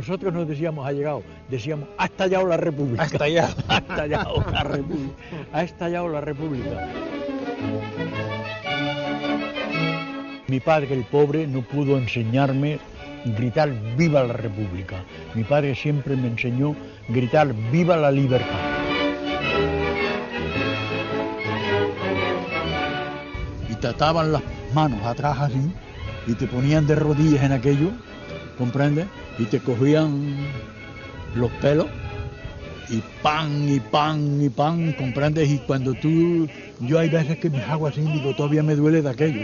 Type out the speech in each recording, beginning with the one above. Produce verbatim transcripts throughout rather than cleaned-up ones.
nosotros no decíamos ha llegado, decíamos ha estallado la República. Ha estallado. Ha estallado la República. Ha estallado la República. Mi padre, el pobre, no pudo enseñarme gritar viva la República. Mi padre siempre me enseñó gritar viva la libertad. Y te ataban las manos atrás así y te ponían de rodillas en aquello, ¿comprendes? Y te cogían los pelos y pan y pan y pan, ¿comprendes? Y cuando tú, yo hay veces que me hago así y digo, todavía me duele de aquello.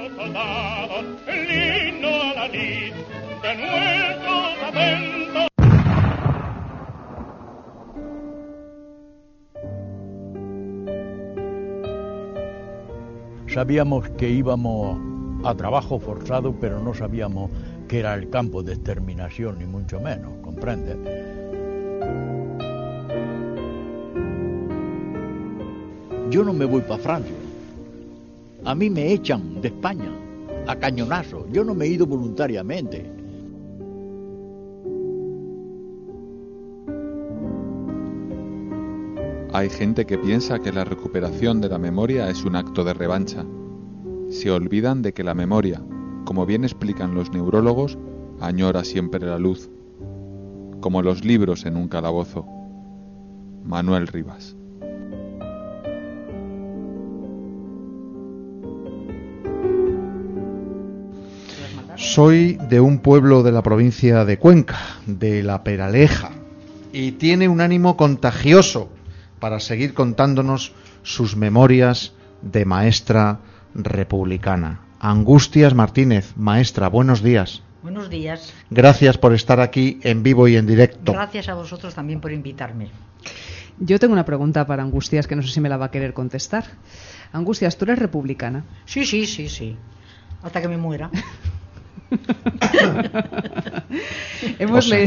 Sabíamos que íbamos a trabajo forzado, pero no sabíamos que era el campo de exterminación, ni mucho menos, ¿comprendes? Yo no me voy para Francia. A mí me echan de España a cañonazo. Yo no me he ido voluntariamente. Hay gente que piensa que la recuperación de la memoria es un acto de revancha. Se olvidan de que la memoria, como bien explican los neurólogos, añora siempre la luz, como los libros en un calabozo. Manuel Rivas. Soy de un pueblo de la provincia de Cuenca, de La Peraleja, y tiene un ánimo contagioso para seguir contándonos sus memorias de maestra republicana. Angustias Martínez, maestra, buenos días. Buenos días. Gracias por estar aquí en vivo y en directo. Gracias a vosotros también por invitarme. Yo tengo una pregunta para Angustias que no sé si me la va a querer contestar. Angustias, ¿tú eres republicana? Sí, sí, sí, sí. Hasta que me muera. hemos, le...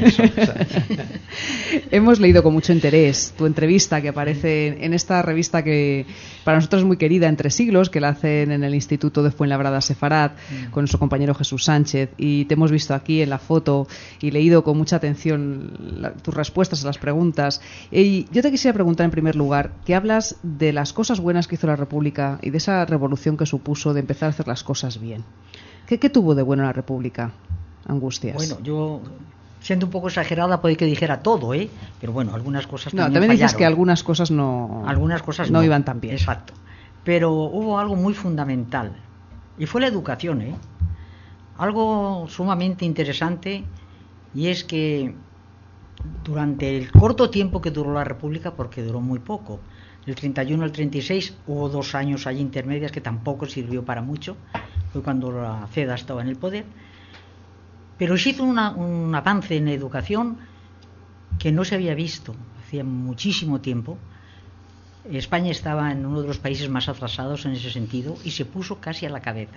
hemos leído con mucho interés tu entrevista que aparece en esta revista que para nosotros es muy querida, Entre Siglos, que la hacen en el Instituto de Fuenlabrada Sefarad mm. con nuestro compañero Jesús Sánchez, y te hemos visto aquí en la foto y leído con mucha atención la, tus respuestas a las preguntas. Y yo te quisiera preguntar en primer lugar, que hablas de las cosas buenas que hizo la República y de esa revolución que supuso de empezar a hacer las cosas bien. ¿Qué, ¿Qué tuvo de bueno la República, Angustias? Bueno, yo, siendo un poco exagerada, puede que dijera todo, ¿eh? Pero bueno, algunas cosas no, también también fallaron. dices que algunas cosas no, algunas cosas no, no iban tan bien. Exacto. Pero hubo algo muy fundamental, y fue la educación, ¿eh? Algo sumamente interesante, y es que durante el corto tiempo que duró la República, porque duró muy poco, del treinta y uno al treinta y seis, hubo dos años allí intermedias que tampoco sirvió para mucho, fue cuando la CEDA estaba en el poder, pero se hizo una, un avance en la educación que no se había visto hacía muchísimo tiempo. España estaba en uno de los países más atrasados en ese sentido y se puso casi a la cabeza.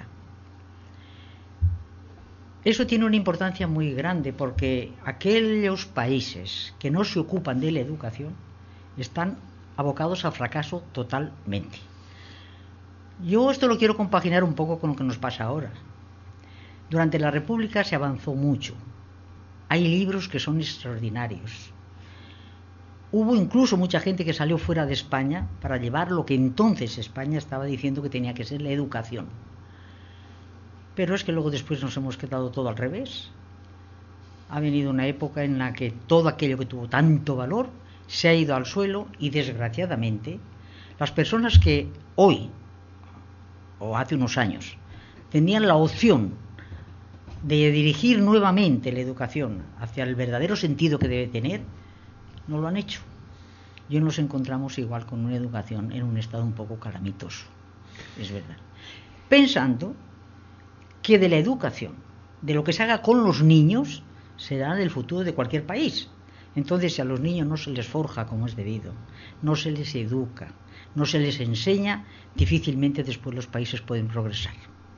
Eso tiene una importancia muy grande porque aquellos países que no se ocupan de la educación están abocados al fracaso totalmente. Yo esto lo quiero compaginar un poco con lo que nos pasa ahora. Durante la República se avanzó mucho. Hay libros que son extraordinarios. Hubo incluso mucha gente que salió fuera de España para llevar lo que entonces España estaba diciendo que tenía que ser la educación. Pero es que luego después nos hemos quedado todo al revés. Ha venido una época en la que todo aquello que tuvo tanto valor se ha ido al suelo y, desgraciadamente, las personas que hoy o hace unos años tenían la opción de dirigir nuevamente la educación hacia el verdadero sentido que debe tener, no lo han hecho. Y hoy nos encontramos igual con una educación en un estado un poco calamitoso, es verdad, pensando que de la educación, de lo que se haga con los niños, será el futuro de cualquier país. Entonces, si a los niños no se les forja como es debido, no se les educa, no se les enseña, difícilmente después los países pueden progresar.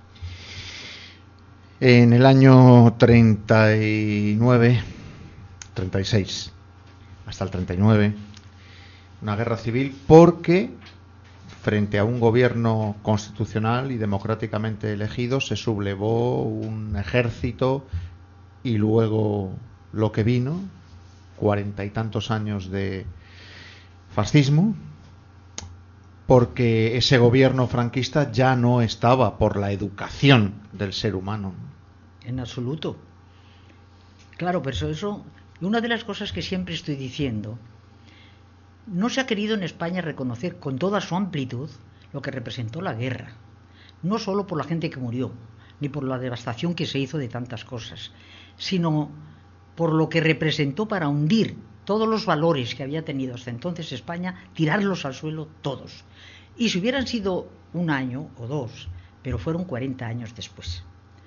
En el año treinta y nueve, treinta y seis, hasta el treinta y nueve, una guerra civil porque frente a un gobierno constitucional y democráticamente elegido se sublevó un ejército y luego lo que vino, cuarenta y tantos años de fascismo, porque ese gobierno franquista ya no estaba por la educación del ser humano. En absoluto. Claro, pero eso, eso, una de las cosas que siempre estoy diciendo, no se ha querido en España reconocer con toda su amplitud lo que representó la guerra, no solo por la gente que murió, ni por la devastación que se hizo de tantas cosas, sino por lo que representó para hundir todos los valores que había tenido hasta entonces España, tirarlos al suelo todos. Y si hubieran sido un año o dos, pero fueron cuarenta años después.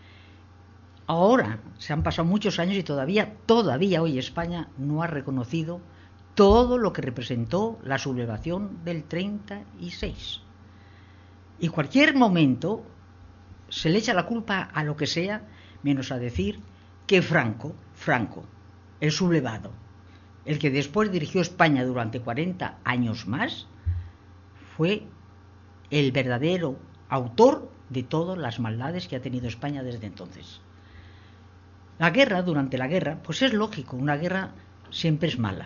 Ahora se han pasado muchos años y todavía, todavía hoy España no ha reconocido todo lo que representó la sublevación del treinta y seis. Y cualquier momento se le echa la culpa a lo que sea, menos a decir que Franco, Franco, el sublevado, el que después dirigió España durante cuarenta años más, fue el verdadero autor de todas las maldades que ha tenido España desde entonces. La guerra, durante la guerra, pues es lógico, una guerra siempre es mala.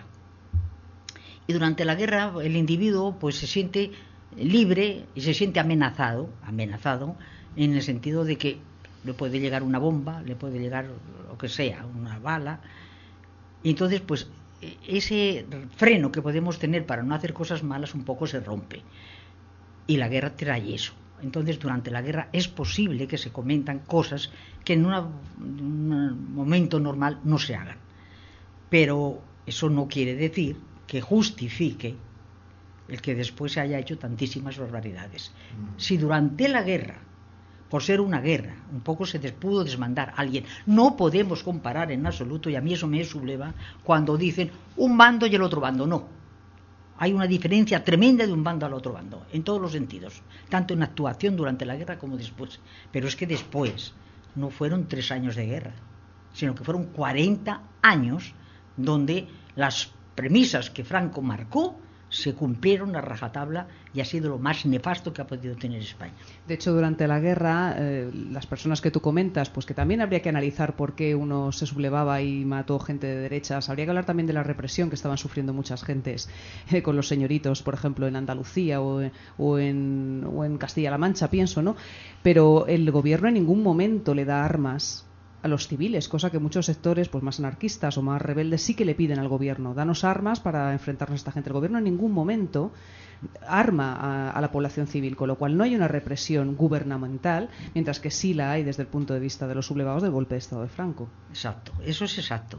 Y durante la guerra el individuo pues se siente libre y se siente amenazado, amenazado en el sentido de que le puede llegar una bomba, le puede llegar lo que sea, una bala. Y entonces pues ese freno que podemos tener para no hacer cosas malas un poco se rompe. Y la guerra trae eso. Entonces durante la guerra es posible que se comentan cosas que en, una, en un momento normal no se hagan. Pero eso no quiere decir que justifique el que después se haya hecho tantísimas barbaridades. Si durante la guerra, por ser una guerra, un poco se pudo desmandar a alguien, no podemos comparar en absoluto, y a mí eso me subleva, cuando dicen un bando y el otro bando. No, hay una diferencia tremenda de un bando al otro bando, en todos los sentidos, tanto en actuación durante la guerra como después. Pero es que después no fueron tres años de guerra, sino que fueron cuarenta años donde las premisas que Franco marcó se cumplieron a rajatabla y ha sido lo más nefasto que ha podido tener España. De hecho, durante la guerra, eh, las personas que tú comentas, pues que también habría que analizar por qué uno se sublevaba y mató gente de derechas. Habría que hablar también de la represión que estaban sufriendo muchas gentes eh, con los señoritos, por ejemplo, en Andalucía o, o, en, o en Castilla-La Mancha, pienso, ¿no? Pero el gobierno en ningún momento le da armas a los civiles, cosa que muchos sectores pues más anarquistas o más rebeldes sí que le piden al gobierno. Danos armas para enfrentarnos a esta gente. El gobierno en ningún momento arma a, a la población civil, con lo cual no hay una represión gubernamental, mientras que sí la hay desde el punto de vista de los sublevados del golpe de Estado de Franco. Exacto, eso es exacto.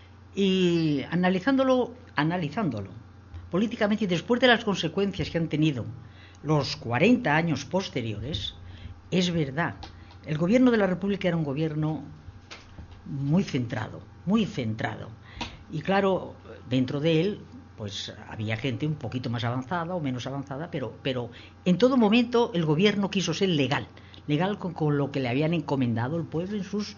Y analizándolo, analizándolo políticamente y después de las consecuencias que han tenido los cuarenta años posteriores, es verdad, el gobierno de la República era un gobierno muy centrado, muy centrado. Y claro, dentro de él, pues había gente un poquito más avanzada o menos avanzada, pero, pero en todo momento el gobierno quiso ser legal, legal con, con lo que le habían encomendado el pueblo en sus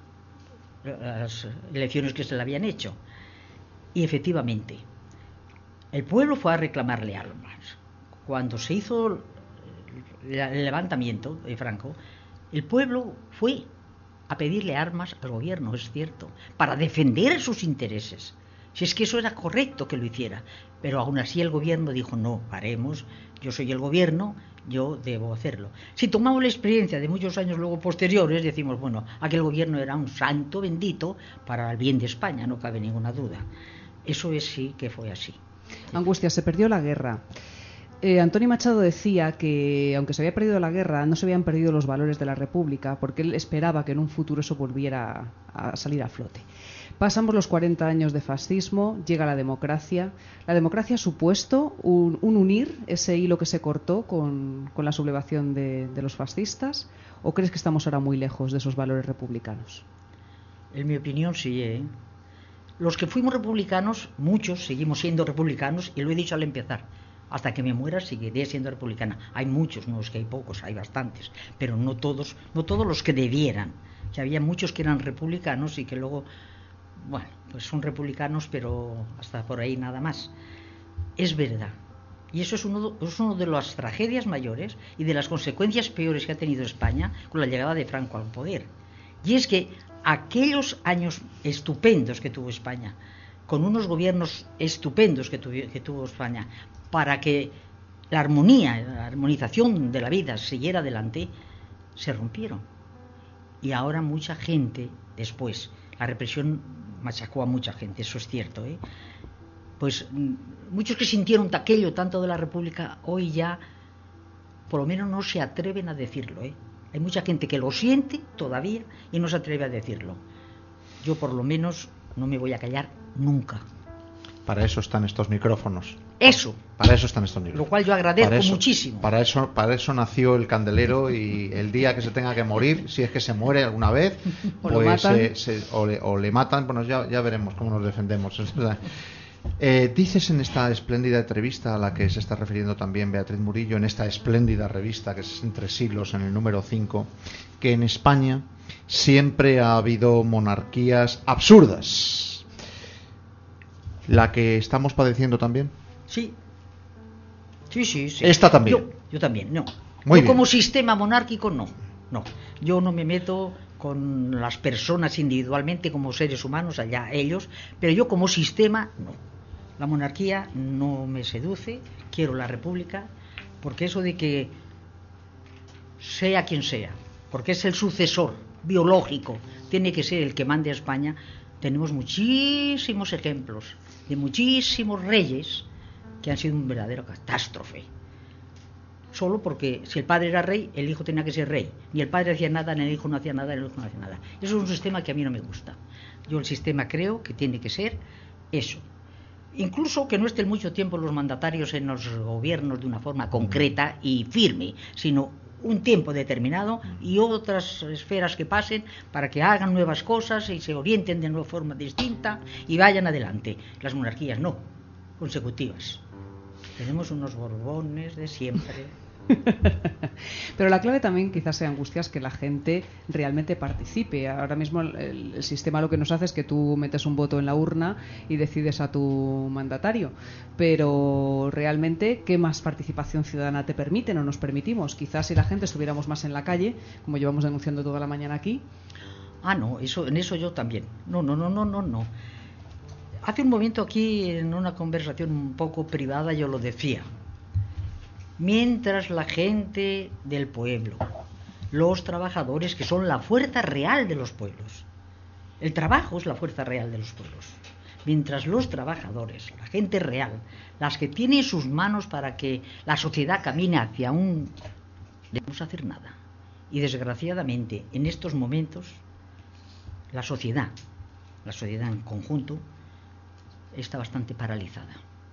las elecciones que se le habían hecho. Y efectivamente, el pueblo fue a reclamarle armas. Cuando se hizo el levantamiento de Franco, el pueblo fue a pedirle armas al gobierno, es cierto, para defender sus intereses. Si es que eso era correcto que lo hiciera, pero aún así el gobierno dijo, no, haremos, yo soy el gobierno, yo debo hacerlo. Si tomamos la experiencia de muchos años luego posteriores, decimos, bueno, aquel gobierno era un santo bendito para el bien de España, no cabe ninguna duda. Eso es sí que fue así. Angustia, se perdió la guerra. Eh, Antonio Machado decía que, aunque se había perdido la guerra, no se habían perdido los valores de la República, porque él esperaba que en un futuro eso volviera a, a salir a flote. Pasamos los cuarenta años de fascismo, llega la democracia. ¿La democracia ha supuesto un, un unir ese hilo que se cortó con, con la sublevación de, de los fascistas? ¿O crees que estamos ahora muy lejos de esos valores republicanos? En mi opinión, sí, ¿eh? Los que fuimos republicanos, muchos seguimos siendo republicanos, y lo he dicho al empezar. Hasta que me muera seguiré siendo republicana. Hay muchos, no es que hay pocos, hay bastantes, pero no todos, no todos los que debieran. Que había muchos que eran republicanos y que luego, bueno, pues son republicanos, pero hasta por ahí nada más. Es verdad. Y eso es uno, es uno de las tragedias mayores y de las consecuencias peores que ha tenido España con la llegada de Franco al poder. Y es que aquellos años estupendos que tuvo España, con unos gobiernos estupendos que, tuvi, que tuvo España, para que la armonía, la armonización de la vida siguiera adelante, se rompieron. Y ahora mucha gente, después, la represión machacó a mucha gente, eso es cierto, ¿eh? Pues muchos que sintieron aquello tanto de la República, hoy ya por lo menos no se atreven a decirlo, ¿eh? Hay mucha gente que lo siente todavía y no se atreve a decirlo. Yo por lo menos no me voy a callar nunca. Para eso están estos micrófonos. Eso. Para eso están estos micrófonos. Lo cual yo agradezco para eso, muchísimo. Para eso, para eso nació el candelero, y el día que se tenga que morir, si es que se muere alguna vez, o, pues, lo matan. Eh, se, o, le, o le matan, bueno, ya, ya veremos cómo nos defendemos. Eh, dices en esta espléndida entrevista a la que se está refiriendo también Beatriz Murillo, en esta espléndida revista que es Entre Siglos, en el número cinco, que en España siempre ha habido monarquías absurdas. ¿La que estamos padeciendo también? Sí. Sí, sí, sí. ¿Esta también? Yo, yo también, no. Muy yo bien. Como sistema monárquico, no. No. Yo no me meto con las personas individualmente como seres humanos, allá ellos, pero yo como sistema, no. La monarquía no me seduce, quiero la república, porque eso de que sea quien sea, porque es el sucesor biológico, tiene que ser el que mande a España. Tenemos muchísimos ejemplos de muchísimos reyes que han sido un verdadero catástrofe. Solo porque si el padre era rey, el hijo tenía que ser rey. Ni el padre hacía nada, ni el hijo no hacía nada, ni el hijo no hacía nada. Eso es un sistema que a mí no me gusta. Yo el sistema creo que tiene que ser eso. Incluso que no estén mucho tiempo los mandatarios en los gobiernos de una forma concreta y firme, sino un tiempo determinado y otras esferas que pasen para que hagan nuevas cosas y se orienten de una forma distinta y vayan adelante. Las monarquías no, consecutivas. Tenemos unos borbones de siempre. Pero la clave también quizás sea, Angustias, que la gente realmente participe. Ahora mismo el, el sistema lo que nos hace es que tú metes un voto en la urna y decides a tu mandatario, pero realmente ¿qué más participación ciudadana te permiten o nos permitimos? Quizás si la gente estuviéramos más en la calle, como llevamos denunciando toda la mañana aquí. Ah, no, eso, en eso yo también. No, no, no, no, no, no. Hace un momento aquí en una conversación un poco privada yo lo decía. Mientras la gente del pueblo, los trabajadores, que son la fuerza real de los pueblos, el trabajo es la fuerza real de los pueblos, mientras los trabajadores, la gente real, las que tienen sus manos para que la sociedad camine hacia un... no debemos hacer nada. Y desgraciadamente en estos momentos la sociedad, la sociedad en conjunto, está bastante paralizada.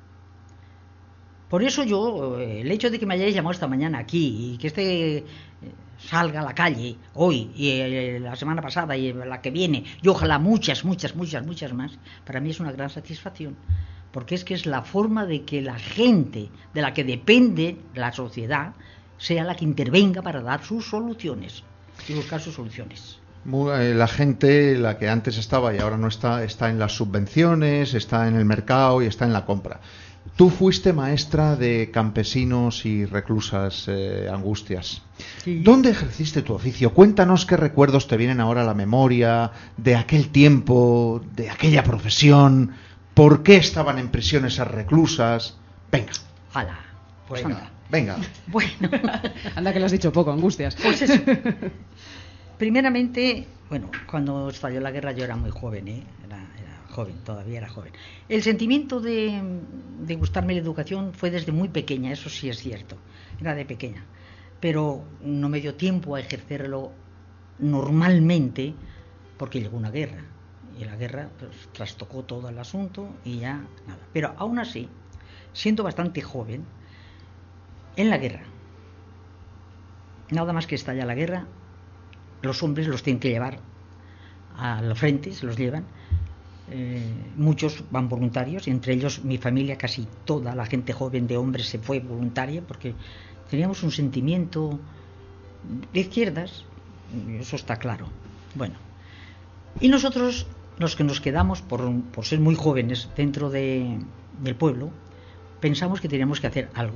Por eso yo, el hecho de que me hayáis llamado esta mañana aquí y que este eh, salga a la calle hoy y eh, la semana pasada y la que viene, y ojalá muchas, muchas, muchas, muchas más, para mí es una gran satisfacción, porque es que es la forma de que la gente de la que depende la sociedad sea la que intervenga para dar sus soluciones y buscar sus soluciones. La gente, la que antes estaba y ahora no está, está en las subvenciones, está en el mercado y está en la compra. Tú fuiste maestra de campesinos y reclusas, eh, Angustias. Sí. ¿Dónde ejerciste tu oficio? Cuéntanos qué recuerdos te vienen ahora a la memoria de aquel tiempo, de aquella profesión. ¿Por qué estaban en prisión esas reclusas? Venga. Hala, pues venga, anda. Venga. Bueno. Anda que le has dicho poco, Angustias. Pues eso. Primeramente, bueno, cuando estalló la guerra yo era muy joven, ¿eh? Era, era joven, todavía era joven. El sentimiento de, de gustarme la educación fue desde muy pequeña, eso sí es cierto, era de pequeña, pero no me dio tiempo a ejercerlo normalmente porque llegó una guerra y la guerra pues, trastocó todo el asunto y ya nada. Pero aún así, siendo bastante joven, en la guerra, nada más que estalla la guerra, los hombres los tienen que llevar a los frentes, se los llevan. Eh, muchos van voluntarios, entre ellos mi familia, casi toda la gente joven de hombres se fue voluntaria porque teníamos un sentimiento de izquierdas, eso está claro. Bueno, y nosotros, los que nos quedamos por, por ser muy jóvenes dentro de, del pueblo, pensamos que teníamos que hacer algo.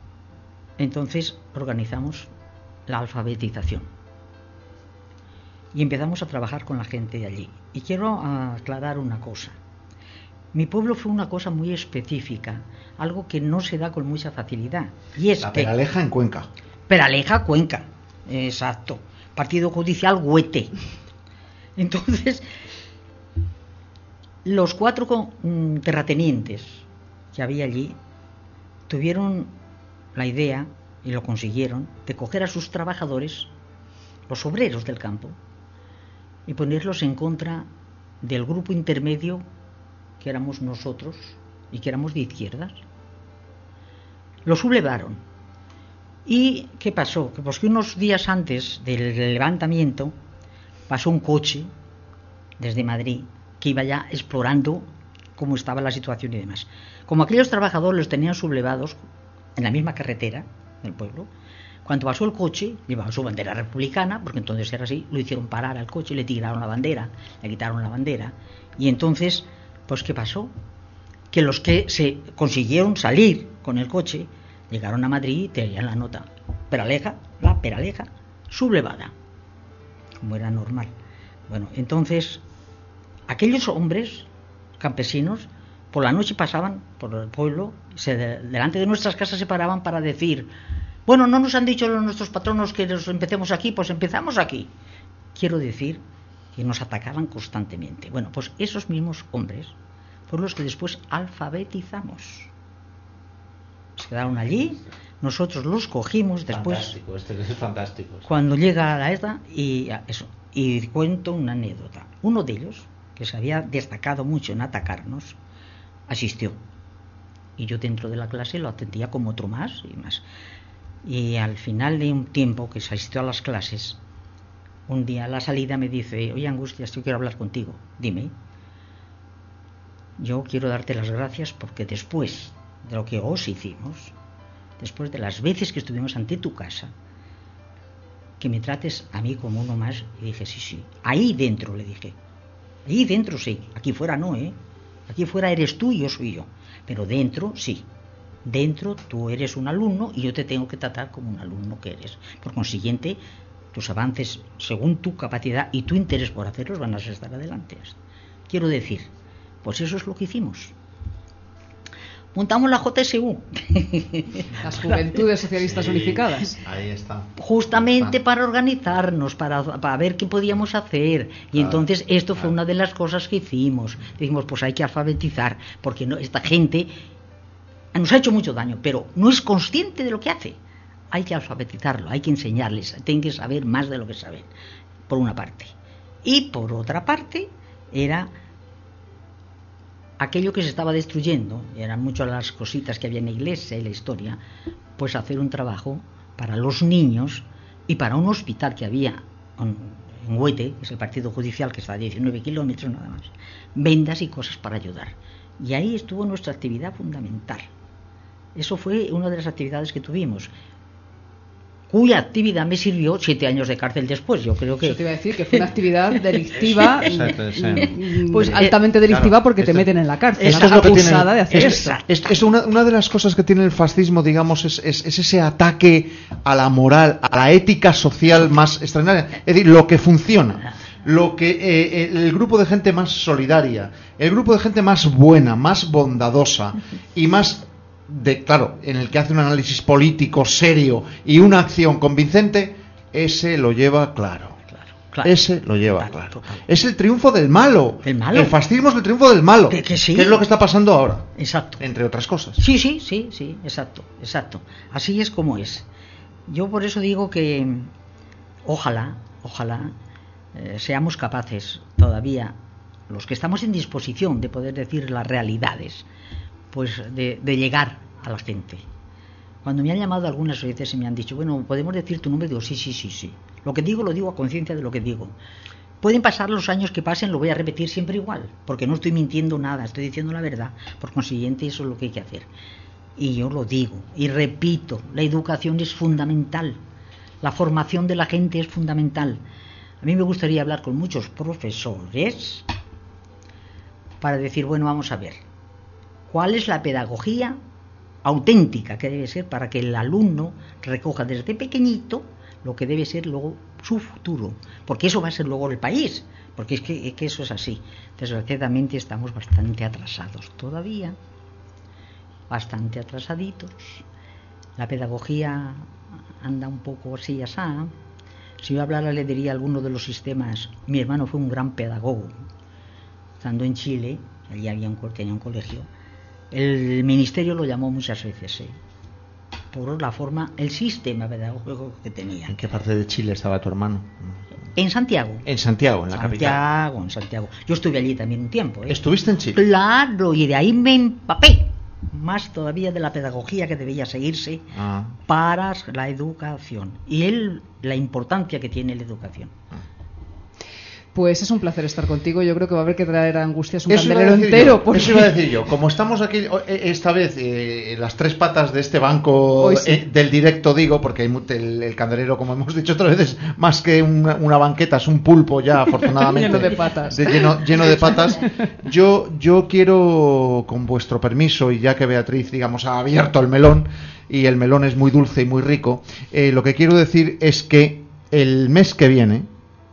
Entonces organizamos la alfabetización. y empezamos a trabajar con la gente de allí. Y quiero aclarar una cosa. Mi pueblo fue una cosa muy específica, algo que no se da con mucha facilidad. Y es la que, Peraleja en Cuenca. Peraleja, Cuenca, exacto. Partido judicial Huete. Entonces, los cuatro mm, terratenientes que había allí tuvieron la idea, y lo consiguieron, de coger a sus trabajadores, los obreros del campo, y ponerlos en contra del grupo intermedio que éramos nosotros y que éramos de izquierdas. Lo sublevaron. ¿Y qué pasó? Pues que unos días antes del levantamiento pasó un coche desde Madrid que iba ya explorando cómo estaba la situación y demás. Como aquellos trabajadores los tenían sublevados en la misma carretera del pueblo, cuando pasó el coche, llevaba su bandera republicana, porque entonces era así, lo hicieron parar al coche, le tiraron la bandera, le quitaron la bandera, y entonces, pues ¿qué pasó? Que los que se consiguieron salir con el coche, llegaron a Madrid y tenían la nota, Peraleja, la Peraleja, sublevada, como era normal. Bueno, entonces, aquellos hombres campesinos, por la noche pasaban por el pueblo, se de, delante de nuestras casas se paraban para decir, bueno, no nos han dicho nuestros patronos que nos empecemos aquí, pues empezamos aquí. Quiero decir que nos atacaban constantemente. Bueno, pues esos mismos hombres fueron los que después alfabetizamos. Se quedaron allí, nosotros los cogimos después. Fantástico, este es fantástico. Cuando llega la esta y eso. Y cuento una anécdota. Uno de ellos, que se había destacado mucho en atacarnos, asistió. Y yo dentro de la clase lo atendía como otro más y más. Y al final de un tiempo que se asistió a las clases, un día a la salida me dice, oye Angustias, yo quiero hablar contigo, dime. Yo quiero darte las gracias porque después de lo que os hicimos, después de las veces que estuvimos ante tu casa, que me trates a mí como uno más. Y dije, sí, sí, ahí dentro, le dije, ahí dentro sí, aquí fuera no, ¿eh? Aquí fuera eres tú y yo soy yo, pero dentro sí. Dentro tú eres un alumno y yo te tengo que tratar como un alumno que eres. Por consiguiente, tus avances según tu capacidad y tu interés por hacerlos van a estar adelante. Quiero decir, pues eso es lo que hicimos. Montamos la J S U. Las Juventudes Socialistas Unificadas. Ahí está. Justamente está. para organizarnos, para, para ver qué podíamos hacer. Y claro, entonces esto claro. fue una de las cosas que hicimos. Dijimos, pues hay que alfabetizar, porque no, esta gente nos ha hecho mucho daño, pero no es consciente de lo que hace. Hay que alfabetizarlo, hay que enseñarles, tienen que saber más de lo que saben, por una parte. Y por otra parte, era aquello que se estaba destruyendo, eran muchas las cositas que había en la iglesia y la historia, pues hacer un trabajo para los niños y para un hospital que había en Huete, que es el partido judicial que está a diecinueve kilómetros nada más, vendas y cosas para ayudar. Y ahí estuvo nuestra actividad fundamental. Eso fue una de las actividades que tuvimos, cuya actividad me sirvió siete años de cárcel después. Yo creo que eso te iba a decir, que fue una actividad delictiva, pues eh, altamente delictiva, claro, porque esto, te meten en la cárcel, esto es lo acusada tiene, de hacer es, esto. Es, es una, una de las cosas que tiene el fascismo, digamos, es, es, es ese ataque a la moral, a la ética social más extraordinaria. Es decir, lo que funciona, lo que eh, el grupo de gente más solidaria, el grupo de gente más buena, más bondadosa y más de, claro, en el que hace un análisis político serio y una acción convincente, ese lo lleva claro. Claro, claro. Ese lo lleva claro. claro. Es el triunfo del malo. ¿El malo? El fascismo es el triunfo del malo. ¿Que, que sí? ¿Qué es lo que está pasando ahora? Exacto. Entre otras cosas. Sí, sí, sí, sí, exacto, exacto. Así es como es. Yo por eso digo que ojalá, ojalá eh, seamos capaces todavía, los que estamos en disposición de poder decir las realidades, pues de, de llegar a la gente. Cuando me han llamado algunas veces y me han dicho, bueno, ¿podemos decir tu nombre? Digo, sí, sí, sí, sí. Lo que digo, lo digo a conciencia de lo que digo. Pueden pasar los años que pasen, lo voy a repetir siempre igual, porque no estoy mintiendo nada, estoy diciendo la verdad. Por consiguiente, eso es lo que hay que hacer. Y yo lo digo, y repito, la educación es fundamental. La formación de la gente es fundamental. A mí me gustaría hablar con muchos profesores para decir, bueno, vamos a ver, ¿cuál es la pedagogía auténtica que debe ser para que el alumno recoja desde pequeñito lo que debe ser luego su futuro, porque eso va a ser luego el país, porque es que, es que eso es así. Desgraciadamente estamos bastante atrasados todavía, bastante atrasaditos. La pedagogía anda un poco así y así. Si yo hablara le diría a alguno de los sistemas. Mi hermano fue un gran pedagogo. Estando en Chile, allí había un, tenía un colegio, el ministerio lo llamó muchas veces, ¿eh? por la forma, el sistema pedagógico que tenía. ¿En qué parte de Chile estaba tu hermano? En Santiago. En Santiago, en la Santiago, capital. en Santiago. Yo estuve allí también un tiempo, ¿eh? ¿Estuviste en Chile? Claro, y de ahí me empapé más todavía de la pedagogía que debía seguirse Ah. para la educación y el, la importancia que tiene la educación. Pues es un placer estar contigo. Yo creo que va a haber que traer a Angustias un Eso iba a candelero decir entero. yo, porque- Eso iba a decir yo. Como estamos aquí eh, esta vez, eh, las tres patas de este banco Hoy sí. eh, del directo, digo, porque hay mu- el, el candelero, como hemos dicho otras veces, más que una, una banqueta, es un pulpo ya, afortunadamente. Lleno de patas. de lleno, lleno de patas. Yo, yo quiero, con vuestro permiso, y ya que Beatriz, digamos, ha abierto el melón, y el melón es muy dulce y muy rico, eh, lo que quiero decir es que el mes que viene,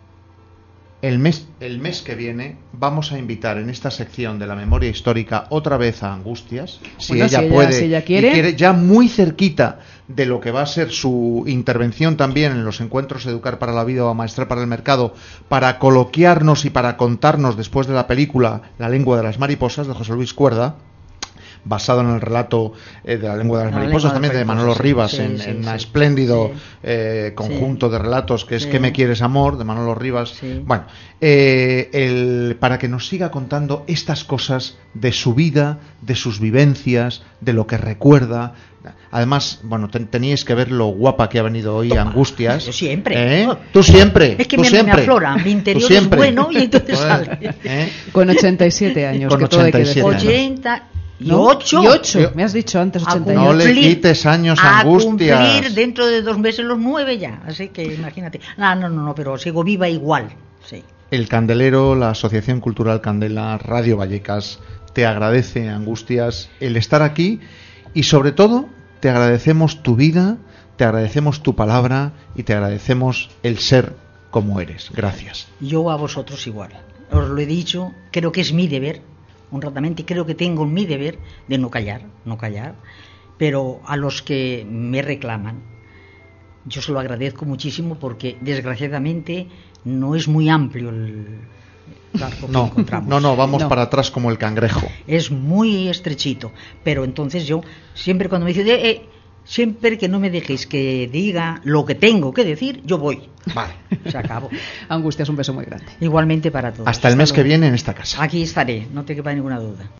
El mes, el mes que viene vamos a invitar en esta sección de la memoria histórica otra vez a Angustias, si Bueno, ella si ella- puede, si ella y quiere. ya muy cerquita de lo que va a ser su intervención también en los encuentros Educar para la Vida o Amaestrar para el Mercado, para coloquiarnos y para contarnos después de la película La lengua de las mariposas de José Luis Cuerda, basado en el relato eh, de la lengua de las La mariposas lengua también de de las Manolo mariposas, Rivas, sí, en, sí, en un sí. espléndido Sí. eh, conjunto Sí. de relatos que es Sí. ¿Qué me quieres, amor?, de Manolo Rivas. Sí. Bueno, eh, el, para que nos siga contando estas cosas de su vida, de sus vivencias, de lo que recuerda. Además, bueno, ten- teníais que ver lo guapa que ha venido hoy Toma. Angustias. Yo siempre. ¿Eh? Tú siempre. Es que tú me- me siempre. aflora, mi Tú interior es siempre. bueno y entonces Joder, sale. ¿eh? Con ochenta y siete años. Con que todo hay que ochenta y siete decirlo. años. ochenta y ¿No? ocho. Y ocho. Yo- Me has dicho antes A ochenta y No ocho. le cumplir- quites años a a Angustias. cumplir dentro de dos meses los nueve ya. Así que imagínate. No, no, no, no, pero sigo viva igual. Sí. El Candelero, la Asociación Cultural Candela, Radio Vallecas, te agradece, Angustias, el estar aquí y sobre todo te agradecemos tu vida, te agradecemos tu palabra y te agradecemos el ser como eres. Gracias. Yo a vosotros igual. Os lo he dicho, creo que es mi deber, honradamente creo que tengo mi deber de no callar, no callar, pero a los que me reclaman, yo se lo agradezco muchísimo porque desgraciadamente no es muy amplio el arco que No, encontramos. no, no, vamos No. para atrás como el cangrejo. Es muy estrechito, pero entonces yo siempre cuando me dicen, eh, eh, siempre que no me dejéis que diga lo que tengo que decir, yo voy. Vale. Se acabó. Angustias, un beso muy grande. Igualmente para todos. Hasta el mes que luego. viene en esta casa. Aquí estaré, no te quepa ninguna duda.